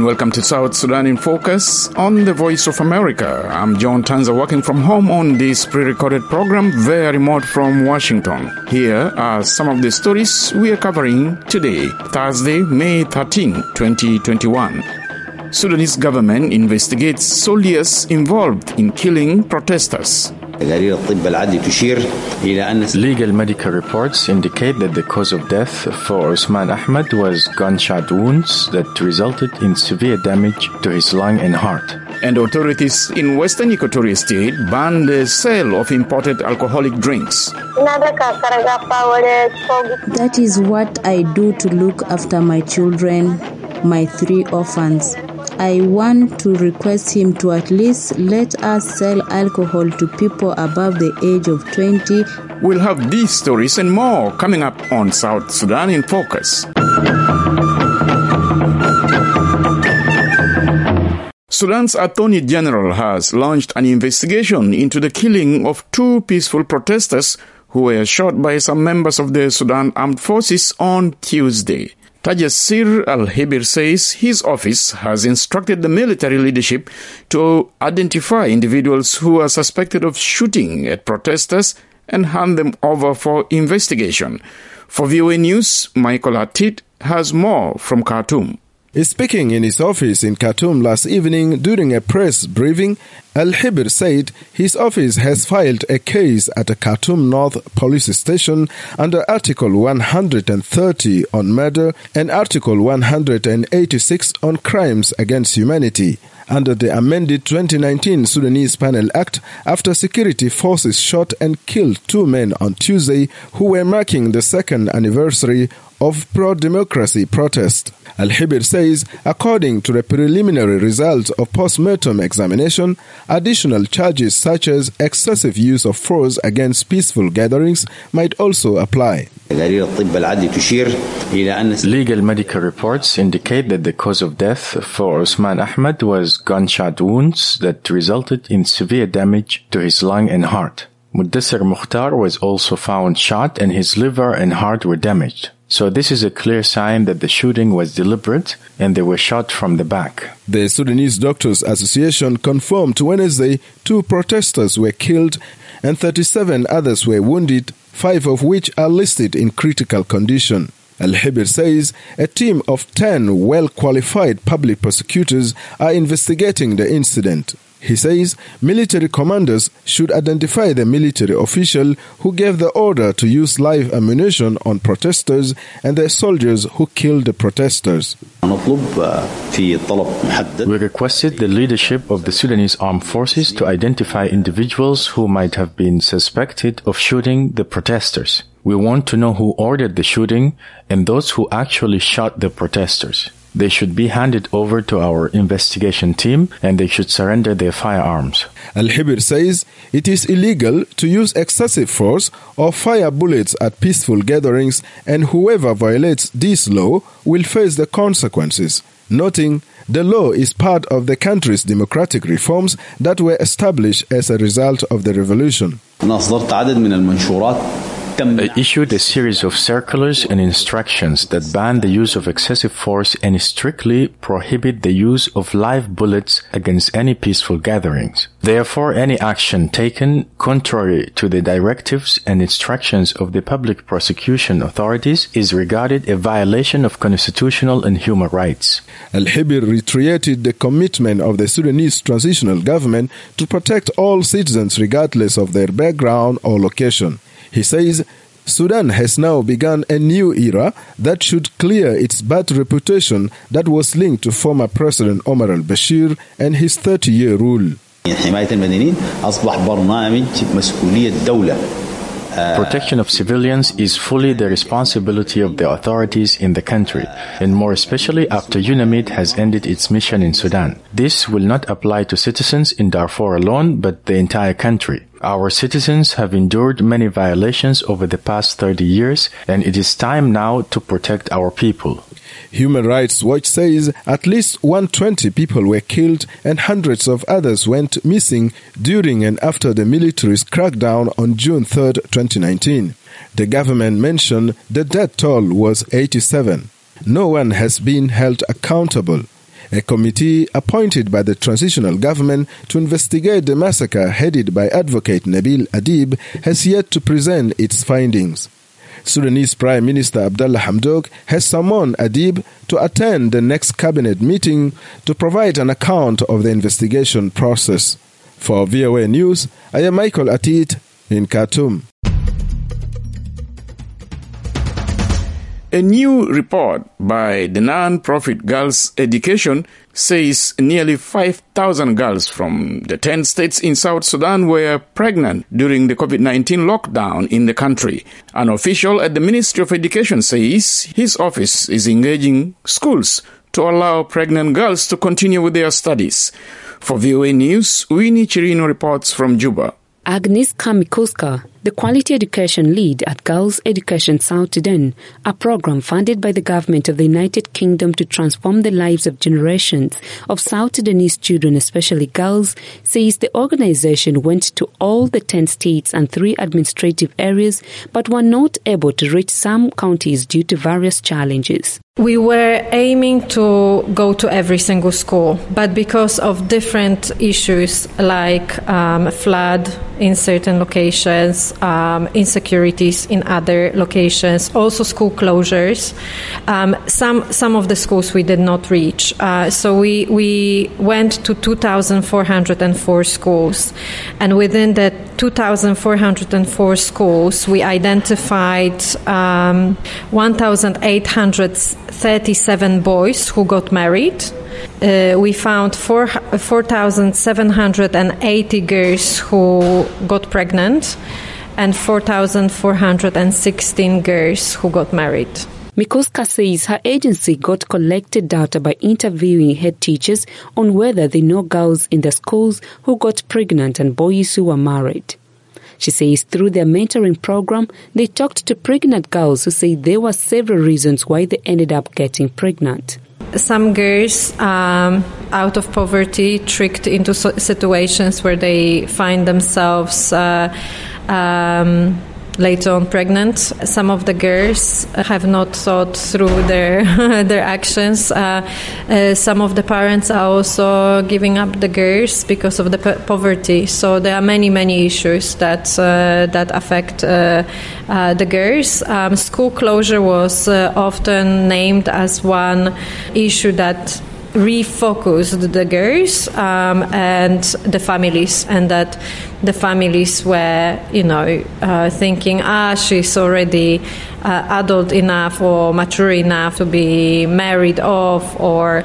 welcome to South Sudan in Focus on the Voice of America. I'm John Tanza, working from home on this pre-recorded program, very remote from Washington. Here are some of the stories we are covering today, Thursday, May 13, 2021. Sudanese government investigates soldiers involved in killing protesters. Legal medical reports indicate that the cause of death for Osman Ahmed was gunshot wounds that resulted in severe damage to his lung and heart. And authorities in Western Equatoria State banned the sale of imported alcoholic drinks. That is what I do to look after my children, my 3 orphans. I want to request him to at least let us sell alcohol to people above the age of 20. We'll have these stories and more coming up on South Sudan in Focus. Sudan's Attorney General has launched an investigation into the killing of 2 peaceful protesters who were shot by some members of the Sudan Armed Forces on Tuesday. Tajassir Al-Hibir says his office has instructed the military leadership to identify individuals who are suspected of shooting at protesters and hand them over for investigation. For VOA News, Michael Atit has more from Khartoum. Speaking in his office in Khartoum last evening during a press briefing, Al-Hibir said his office has filed a case at the Khartoum North Police Station under Article 130 on murder and Article 186 on crimes against humanity. Under the amended 2019 Sudanese Penal Act, after security forces shot and killed 2 men on Tuesday who were marking the 2nd anniversary of pro-democracy protest. Al-Hibir says, according to the preliminary results of post-mortem examination, additional charges such as excessive use of force against peaceful gatherings might also apply. Legal medical reports indicate that the cause of death for Osman Ahmed was gunshot wounds that resulted in severe damage to his lung and heart. Mudassir Mukhtar was also found shot and his liver and heart were damaged. So this is a clear sign that the shooting was deliberate and they were shot from the back. The Sudanese Doctors Association confirmed Wednesday 2 protesters were killed and 37 others were wounded, 5 of which are listed in critical condition. Al-Hibir says a team of 10 well-qualified public prosecutors are investigating the incident. He says military commanders should identify the military official who gave the order to use live ammunition on protesters and the soldiers who killed the protesters. We requested the leadership of the Sudanese Armed Forces to identify individuals who might have been suspected of shooting the protesters. We want to know who ordered the shooting and those who actually shot the protesters. They should be handed over to our investigation team and they should surrender their firearms. Al-Hibir says it is illegal to use excessive force or fire bullets at peaceful gatherings and whoever violates this law will face the consequences, noting the law is part of the country's democratic reforms that were established as a result of the revolution. I issued a series of circulars and instructions that ban the use of excessive force and strictly prohibit the use of live bullets against any peaceful gatherings. Therefore, any action taken contrary to the directives and instructions of the public prosecution authorities is regarded a violation of constitutional and human rights. Al-Hibir reiterated the commitment of the Sudanese transitional government to protect all citizens regardless of their background or location. He says Sudan has now begun a new era that should clear its bad reputation that was linked to former President Omar al-Bashir and his 30-year rule. Protection of civilians is fully the responsibility of the authorities in the country, and more especially after UNAMID has ended its mission in Sudan. This will not apply to citizens in Darfur alone, but the entire country. Our citizens have endured many violations over the past 30 years, and it is time now to protect our people. Human Rights Watch says at least 120 people were killed and hundreds of others went missing during and after the military's crackdown on June 3, 2019. The government mentioned the death toll was 87. No one has been held accountable. A committee appointed by the transitional government to investigate the massacre, headed by Advocate Nabil Adib, has yet to present its findings. Sudanese Prime Minister Abdallah Hamdok has summoned Adib to attend the next cabinet meeting to provide an account of the investigation process. For VOA News, I am Michael Atit in Khartoum. A new report by the non-profit Girls Education says nearly 5,000 girls from the 10 states in South Sudan were pregnant during the COVID-19 lockdown in the country. An official at the Ministry of Education says his office is engaging schools to allow pregnant girls to continue with their studies. For VOA News, Winnie Chirino reports from Juba. Agnes Kamikuska, the Quality Education Lead at Girls Education South Sudan, a program funded by the government of the United Kingdom to transform the lives of generations of South Sudanese children, especially girls, says the organization went to all the 10 states and 3 administrative areas, but were not able to reach some counties due to various challenges. We were aiming to go to every single school, but because of different issues like flood in certain locations, insecurities in other locations, also school closures, some of the schools we did not reach. So we went to 2,404 schools, and within the 2,404 schools, we identified 1,837 boys who got married. We found 4,780 girls who got pregnant and 4,416 girls who got married. Mikuska says her agency got collected data by interviewing head teachers on whether they know girls in the schools who got pregnant and boys who were married. She says through their mentoring program, they talked to pregnant girls who say there were several reasons why they ended up getting pregnant. Some girls, out of poverty, tricked into situations where they find themselves later on pregnant. Some of the girls have not thought through their their actions. Some of the parents are also giving up the girls because of the poverty. So there are many issues that affect the girls. School closure was often named as one issue that refocused the girls and the families, and that the families were, thinking, she's already adult enough or mature enough to be married off, or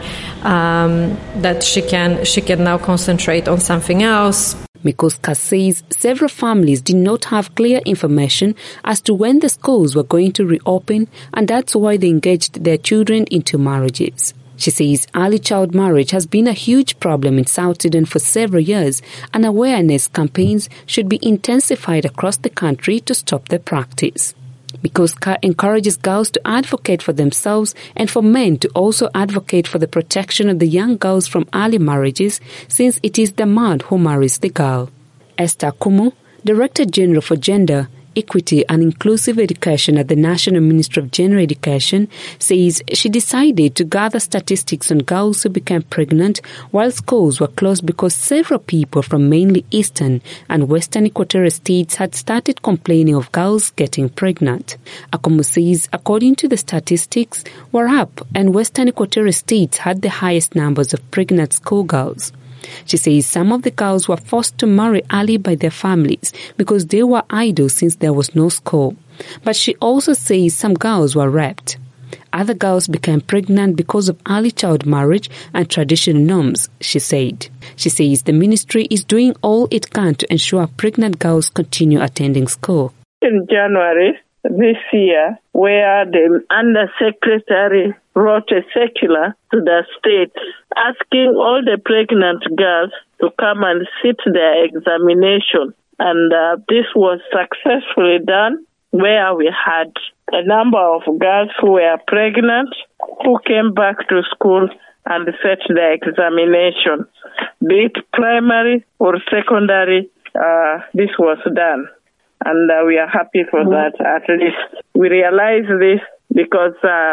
that she can now concentrate on something else. Mikuska says several families did not have clear information as to when the schools were going to reopen, and that's why they engaged their children into marriages. She says early child marriage has been a huge problem in South Sudan for several years, and awareness campaigns should be intensified across the country to stop the practice. Mikuska encourages girls to advocate for themselves and for men to also advocate for the protection of the young girls from early marriages, since it is the man who marries the girl. Esther Kumu, Director General for Gender, Equity and Inclusive Education at the National Ministry of General Education, says she decided to gather statistics on girls who became pregnant while schools were closed because several people from mainly eastern and western Equatorial states had started complaining of girls getting pregnant. Akomu says, according to the statistics, Warrap and western Equatorial states had the highest numbers of pregnant schoolgirls. She says some of the girls were forced to marry early by their families because they were idle since there was no school. But she also says some girls were raped. Other girls became pregnant because of early child marriage and traditional norms, she said. She says the ministry is doing all it can to ensure pregnant girls continue attending school. In January this year, where the Undersecretary wrote a circular to the states asking all the pregnant girls to come and sit their examination. And this was successfully done, where we had a number of girls who were pregnant who came back to school and set their examination. Be it primary or secondary, this was done. And we are happy for that, at least. We realize this because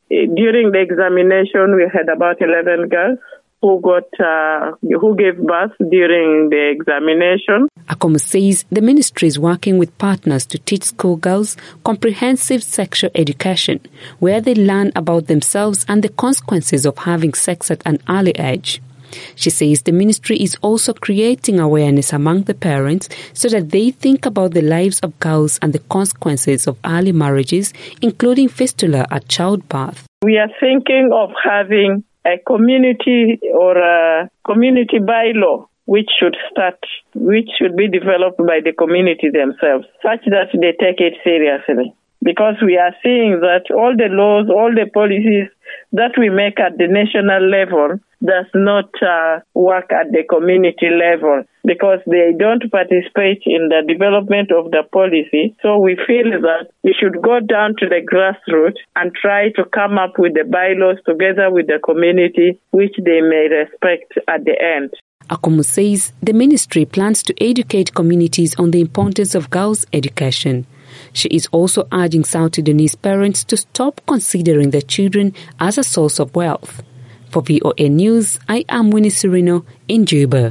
During the examination, we had about 11 girls who gave birth during the examination. Akomu says the ministry is working with partners to teach schoolgirls comprehensive sexual education, where they learn about themselves and the consequences of having sex at an early age. She says the ministry is also creating awareness among the parents so that they think about the lives of girls and the consequences of early marriages, including fistula at childbirth. We are thinking of having a community or a community bylaw which should be developed by the community themselves, such that they take it seriously. Because we are seeing that all the laws, all the policies that we make at the national level does not work at the community level because they don't participate in the development of the policy. So we feel that we should go down to the grassroots and try to come up with the bylaws together with the community, which they may respect at the end. Akomu says the ministry plans to educate communities on the importance of girls' education. She is also urging South Sudanese parents to stop considering their children as a source of wealth. For VOA News, I am Winnie Serino in Juba.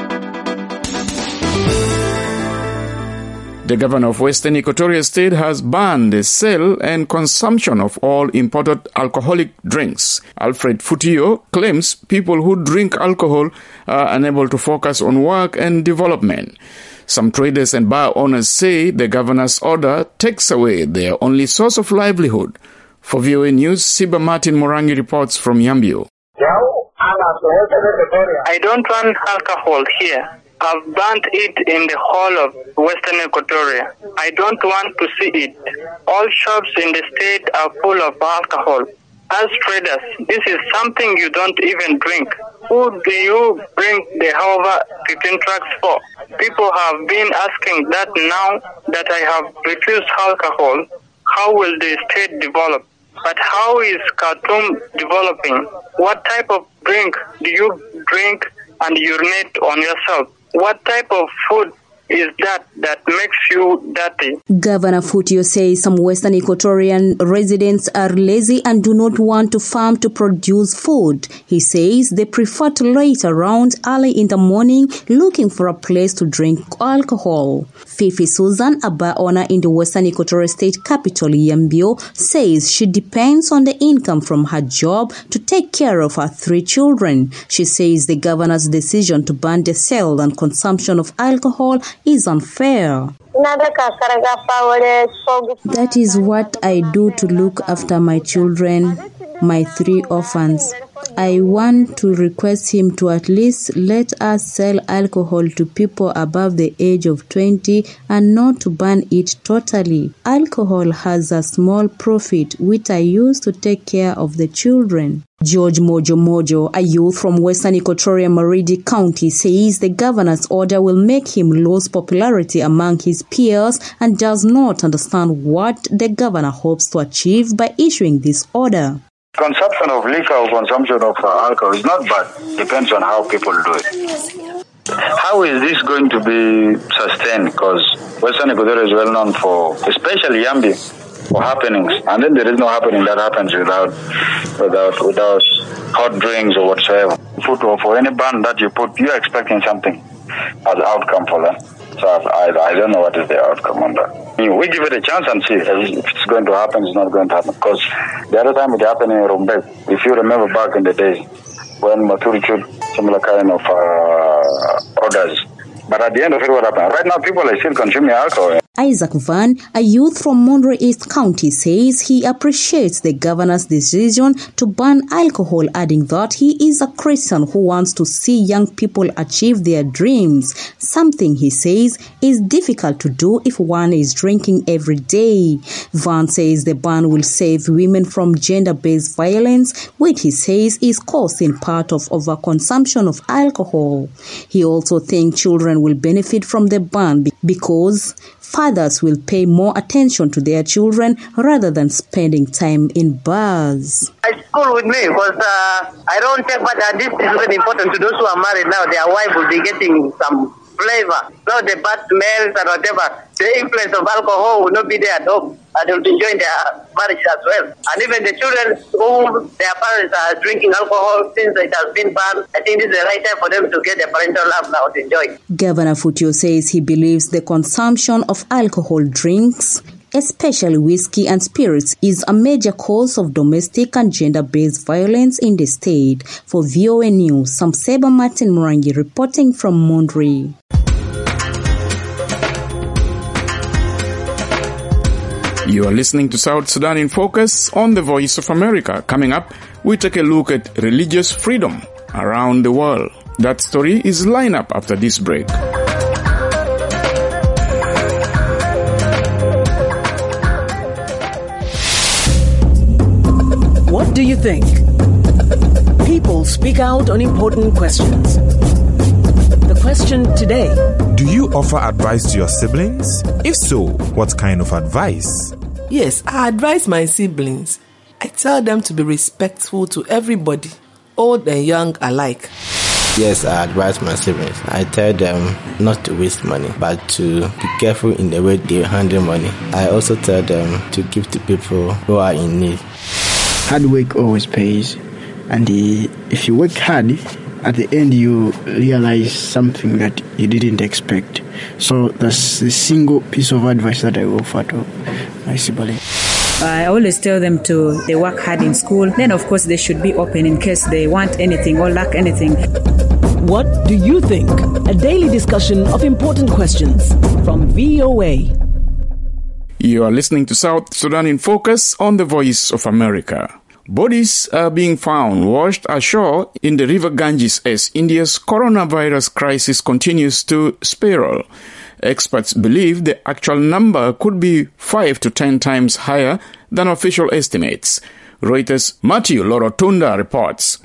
The governor of Western Equatoria State has banned the sale and consumption of all imported alcoholic drinks. Alfred Futio claims people who drink alcohol are unable to focus on work and development. Some traders and bar owners say the governor's order takes away their only source of livelihood. For VOA News, Siba Martin Morangi reports from Yambio. I don't want alcohol here. I've banned it in the whole of Western Equatoria. I don't want to see it. All shops in the state are full of alcohol. As traders, this is something you don't even drink. Who do you bring the however 15 trucks for? People have been asking that now that I have refused alcohol, how will the state develop? But how is Khartoum developing? What type of drink do you drink and urinate on yourself? What type of food is that makes you dirty? Governor Futio says some Western Equatorian residents are lazy and do not want to farm to produce food. He says they prefer to wait around early in the morning looking for a place to drink alcohol. Fifi Susan, a bar owner in the Western Equatorial State capital, Yambio, says she depends on the income from her job to take care of her 3 children. She says the governor's decision to ban the sale and consumption of alcohol is unfair. That is what I do to look after my children, my 3 orphans. I want to request him to at least let us sell alcohol to people above the age of 20 and not to ban it totally. Alcohol has a small profit which I use to take care of the children. George Mojo, a youth from Western Equatoria Maridi County, says the governor's order will make him lose popularity among his peers and does not understand what the governor hopes to achieve by issuing this order. Consumption of liquor or consumption of alcohol is not bad. Depends on how people do it. How is this going to be sustained? Because Western Equatoria is well known for, especially Yambi, for happenings. And then there is no happening that happens without hot drinks or whatsoever. Food or for any ban that you put, you're expecting something as outcome for them. So I don't know what is the outcome on that. We give it a chance and see if it's going to happen, it's not going to happen. Because the other time it happened in Rumbek, if you remember back in the day, when Maturi issued similar kind of orders. But at the end of it, what happened? Right now, people are still consuming alcohol. Isaac Van, a youth from Monroe East County, says he appreciates the governor's decision to ban alcohol, adding that he is a Christian who wants to see young people achieve their dreams, something he says is difficult to do if one is drinking every day. Van says the ban will save women from gender-based violence, which he says is caused in part of overconsumption of alcohol. He also thinks children will benefit from the ban because fathers will pay more attention to their children rather than spending time in bars. It's cool with me because I don't take, but this is very important to those who are married now. Their wife will be getting some flavor, not the bad smells and whatever. The influence of alcohol will not be there at home, and they will enjoy their marriage as well. And even the children who their parents are drinking alcohol since it has been banned, I think this is the right time for them to get the parental love now to enjoy. Governor Futio says he believes the consumption of alcohol drinks, especially whiskey and spirits, is a major cause of domestic and gender-based violence in the state. For VOA News, Samseba Martin Murangi reporting from Mondri. You are listening to South Sudan in Focus on the Voice of America. Coming up, we take a look at religious freedom around the world. That story is lined up after this break. What do you think? People speak out on important questions. The question today: do you offer advice to your siblings? If so, what kind of advice? Yes, I advise my siblings. I tell them to be respectful to everybody, old and young alike. Yes, I advise my siblings. I tell them not to waste money, but to be careful in the way they handle money. I also tell them to give to people who are in need. Hard work always pays, and if you work hard, at the end you realize something that you didn't expect. So that's the single piece of advice that I offer to my siblings. I always tell them they work hard in school. Then of course they should be open in case they want anything or lack anything. What do you think? A daily discussion of important questions from VOA. You are listening to South Sudan in Focus on the Voice of America. Bodies are being found washed ashore in the river Ganges as India's coronavirus crisis continues to spiral. Experts believe the actual number could be 5 to 10 times higher than official estimates. Reuters' Matthew Lorotunda reports.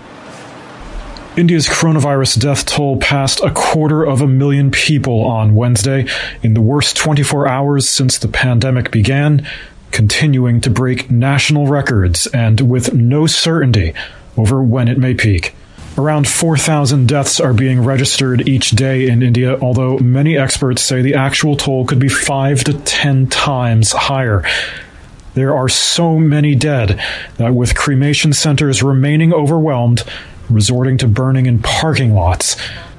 India's coronavirus death toll passed 250,000 people on Wednesday in the worst 24 hours since the pandemic began, continuing to break national records and with no certainty over when it may peak. Around 4,000 deaths are being registered each day in India, although many experts say the actual toll could be 5 to 10 times higher. There are so many dead that with cremation centers remaining overwhelmed, resorting to burning in parking lots.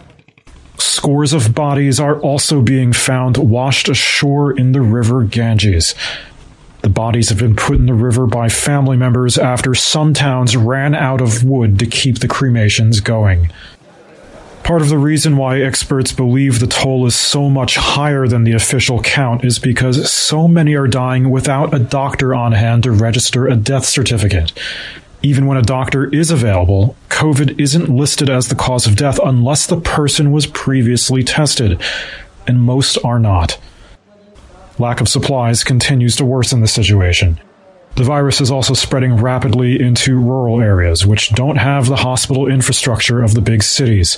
Scores of bodies are also being found washed ashore in the river Ganges. The bodies have been put in the river by family members after some towns ran out of wood to keep the cremations going. Part of the reason why experts believe the toll is so much higher than the official count is because so many are dying without a doctor on hand to register a death certificate. Even when a doctor is available, COVID isn't listed as the cause of death unless the person was previously tested, and most are not. Lack of supplies continues to worsen the situation. The virus is also spreading rapidly into rural areas, which don't have the hospital infrastructure of the big cities.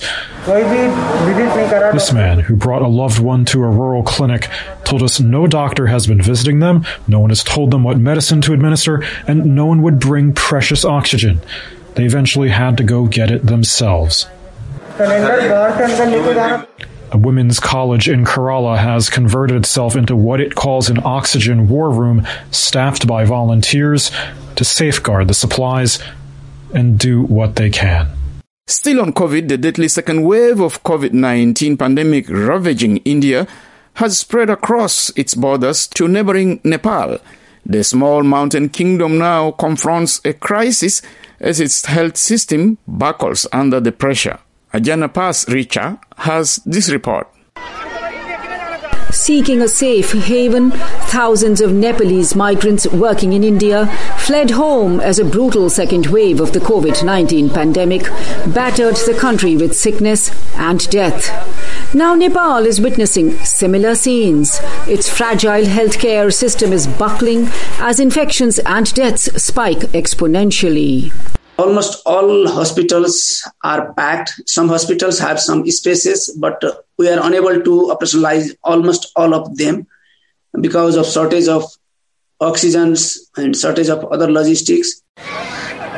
This man, who brought a loved one to a rural clinic, told us no doctor has been visiting them, no one has told them what medicine to administer, and no one would bring precious oxygen. They eventually had to go get it themselves. A women's college in Kerala has converted itself into what it calls an oxygen war room, staffed by volunteers to safeguard the supplies and do what they can. Still on COVID, the deadly second wave of COVID-19 pandemic ravaging India has spread across its borders to neighboring Nepal. The small mountain kingdom now confronts a crisis as its health system buckles under the pressure. Ajana Pass Richa has this report. Seeking a safe haven, thousands of Nepalese migrants working in India fled home as a brutal second wave of the COVID-19 pandemic battered the country with sickness and death. Now Nepal is witnessing similar scenes. Its fragile healthcare system is buckling as infections and deaths spike exponentially. Almost all hospitals are packed. Some hospitals have some spaces, but we are unable to operationalize almost all of them because of shortage of oxygen and shortage of other logistics.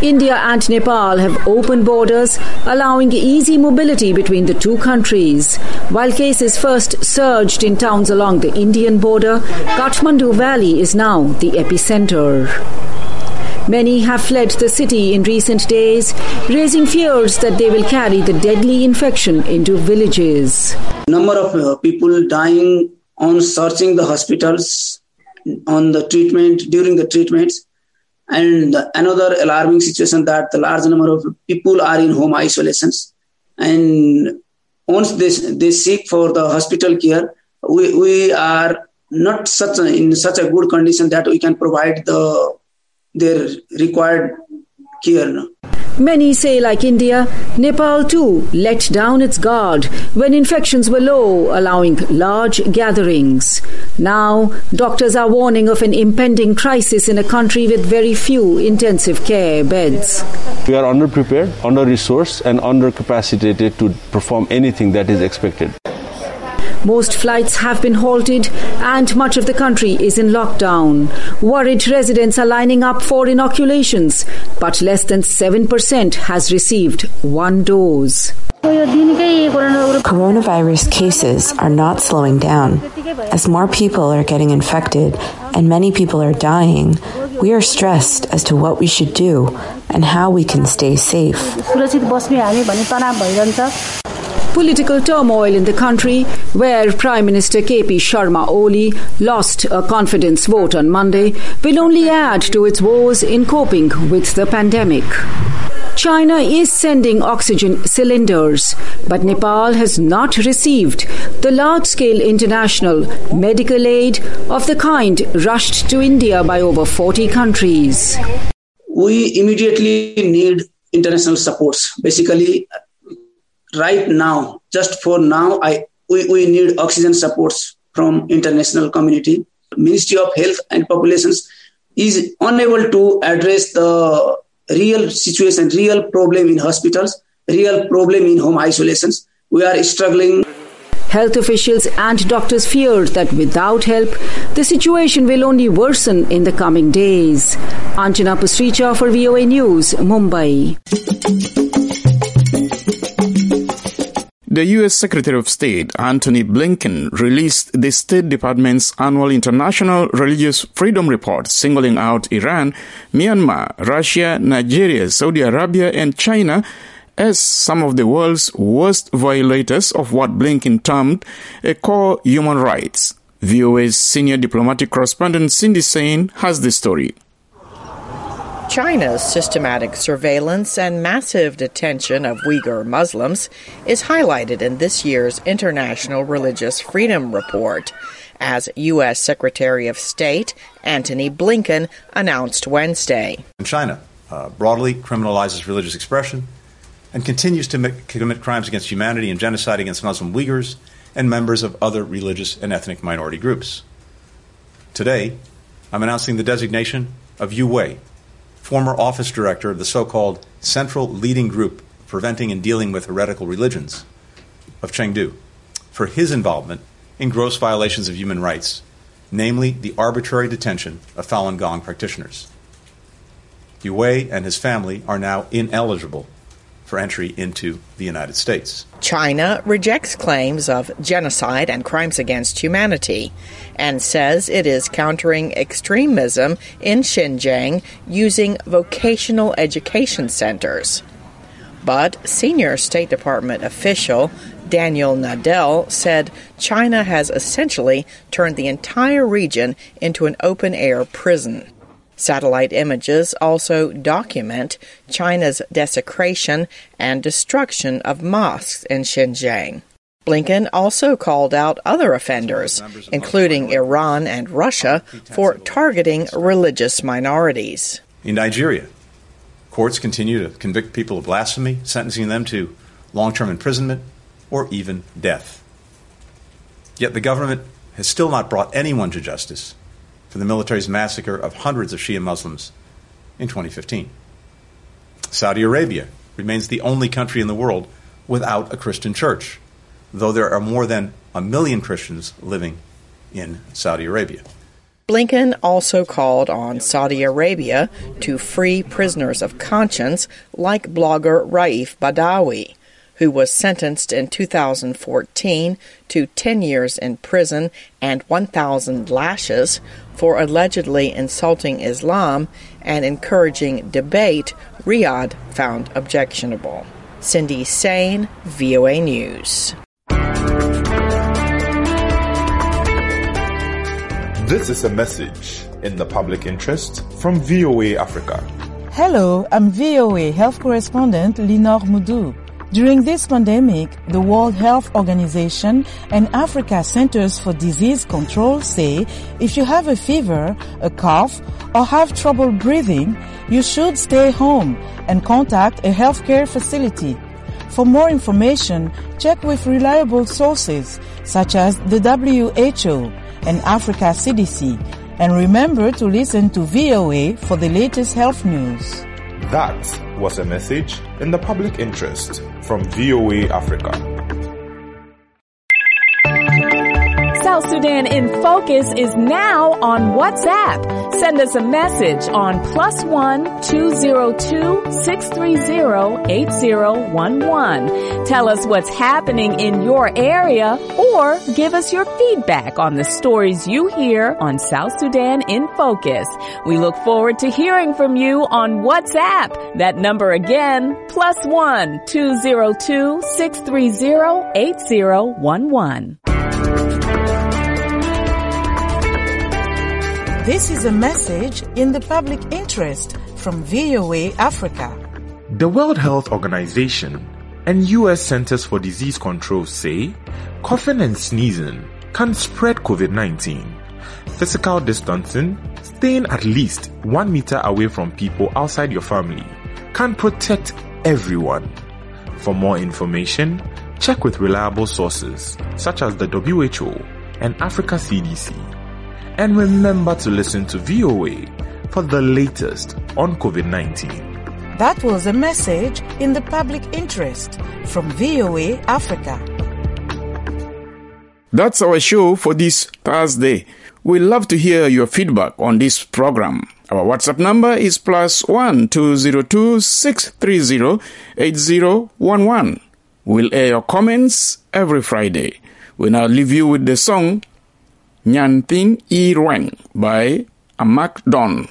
India and Nepal have open borders, allowing easy mobility between the two countries. While cases first surged in towns along the Indian border, Kathmandu Valley is now the epicenter. Many have fled the city in recent days, raising fears that they will carry the deadly infection into villages. Number of people dying on searching the hospitals on the treatment, during the treatments. And another alarming situation that the large number of people are in home isolations. And once they seek for the hospital care, we are not in such a good condition that we can provide their required care. Many say, like India, Nepal too let down its guard when infections were low, allowing large gatherings. Now, doctors are warning of an impending crisis in a country with very few intensive care beds. We are underprepared, under-resourced and under-capacitated to perform anything that is expected. Most flights have been halted and much of the country is in lockdown. Worried residents are lining up for inoculations, but less than 7% has received one dose. Coronavirus cases are not slowing down. As more people are getting infected and many people are dying, we are stressed as to what we should do and how we can stay safe. Political turmoil in the country, where Prime Minister KP Sharma Oli lost a confidence vote on Monday, will only add to its woes in coping with the pandemic. China is sending oxygen cylinders, but Nepal has not received the large-scale international medical aid of the kind rushed to India by over 40 countries. We immediately need international supports. Basically, right now, just for now, we need oxygen supports from international community. Ministry of Health and Populations is unable to address the real situation, real problem in hospitals, real problem in home isolations. We are struggling. Health officials and doctors feared that without help, the situation will only worsen in the coming days. Anjana Pasricha for VOA News, Mumbai. The U.S. Secretary of State, Antony Blinken, released the State Department's annual International Religious Freedom Report, singling out Iran, Myanmar, Russia, Nigeria, Saudi Arabia, and China as some of the world's worst violators of what Blinken termed a core human rights. VOA's senior diplomatic correspondent Cindy Sain has the story. China's systematic surveillance and massive detention of Uyghur Muslims is highlighted in this year's International Religious Freedom Report, as U.S. Secretary of State Antony Blinken announced Wednesday. China broadly criminalizes religious expression and continues to commit crimes against humanity and genocide against Muslim Uyghurs and members of other religious and ethnic minority groups. Today, I'm announcing the designation of Yu Wei, former office director of the so-called Central Leading Group Preventing and Dealing with Heretical Religions of Chengdu, for his involvement in gross violations of human rights, namely the arbitrary detention of Falun Gong practitioners. Yu Wei and his family are now ineligible for entry into the United States. China rejects claims of genocide and crimes against humanity and says it is countering extremism in Xinjiang using vocational education centers. But senior State Department official Daniel Nadell said China has essentially turned the entire region into an open-air prison. Satellite images also document China's desecration and destruction of mosques in Xinjiang. Blinken also called out other offenders, including Iran and Russia, for targeting religious minorities. In Nigeria, courts continue to convict people of blasphemy, sentencing them to long-term imprisonment or even death. Yet the government has still not brought anyone to justice for the military's massacre of hundreds of Shia Muslims in 2015. Saudi Arabia remains the only country in the world without a Christian church, though there are more than 1 million Christians living in Saudi Arabia. Blinken also called on Saudi Arabia to free prisoners of conscience like blogger Raif Badawi, who was sentenced in 2014 to 10 years in prison and 1,000 lashes for allegedly insulting Islam and encouraging debate Riyadh found objectionable. Cindy Sain, VOA News. This is a message in the public interest from VOA Africa. Hello, I'm VOA health correspondent Linor Moudou. During this pandemic, the World Health Organization and Africa Centers for Disease Control say if you have a fever, a cough, or have trouble breathing, you should stay home and contact a healthcare facility. For more information, check with reliable sources such as the WHO and Africa CDC. And remember to listen to VOA for the latest health news. That was a message in the public interest from VOA Africa. South Sudan in Focus is now on WhatsApp. Send us a message on +1 202 630 8011. Tell us what's happening in your area or give us your feedback on the stories you hear on South Sudan in Focus. We look forward to hearing from you on WhatsApp. That number again, +1 202 630 8011. This is a message in the public interest from VOA Africa. The World Health Organization and U.S. Centers for Disease Control say coughing and sneezing can spread COVID-19. Physical distancing, staying at least 1 meter away from people outside your family, can protect everyone. For more information, check with reliable sources such as the WHO and Africa CDC. And remember to listen to VOA for the latest on COVID-19. That was a message in the public interest from VOA Africa. That's our show for this Thursday. We'd love to hear your feedback on this program. Our WhatsApp number is +1 202 630 8011. We'll air your comments every Friday. We now leave you with the song Nyan Ting I Rueng by Amak Don.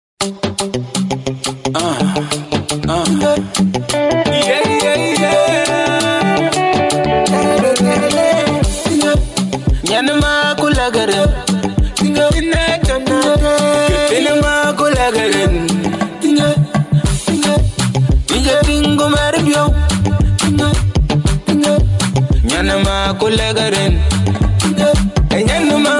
Yanama kulagaran, tinga ina tanaka. Yanama kulagaran, tinga tingo maribyo, tinga yanama kulagaran, yanama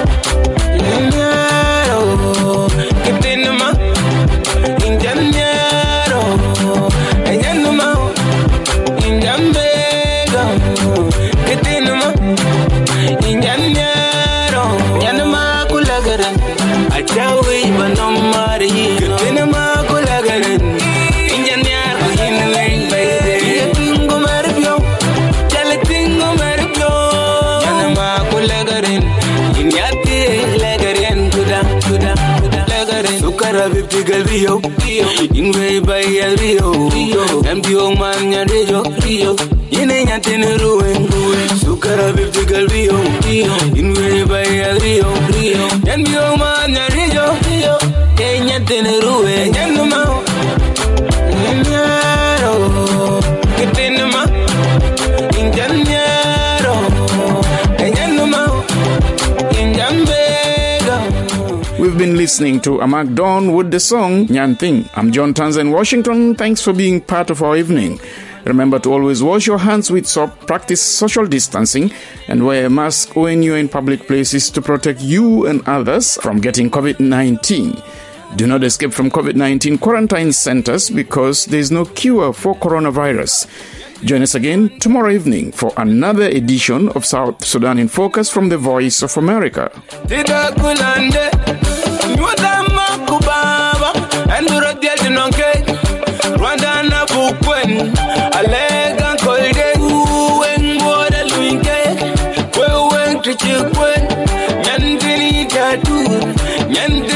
yanaro, kitinama injanyaro, yanama injambega, kitinama injanyaro, yanama kulagaran, achawi banomari, kitinama kulagaran, injanyaro inlay baby, tingo maribyo, jale tingo maribyo, yanama kulagaran, inyati lagaran, kuda lagaran, sukara bibti galbiyo, inwe bayal rio, namdiyo man nyandejo, yene nyatene ruwen, sukara bibti galbiyo, inwe bayal rio, namdiyo man nyandejo, yene nyatene ruwen, yanuma, nyaro, kitinuma, injanyaro, yanuma, injambega. We've been listening to Amak Don with the song Nyan Ting. I'm John Tanza in Washington. Thanks for being part of our evening. Remember to always wash your hands with soap, practice social distancing, and wear a mask when you're in public places to protect you and others from getting COVID-19. Do not escape from COVID-19 quarantine centers because there's no cure for coronavirus. Join us again tomorrow evening for another edition of South Sudan in Focus from the Voice of America. When Nyan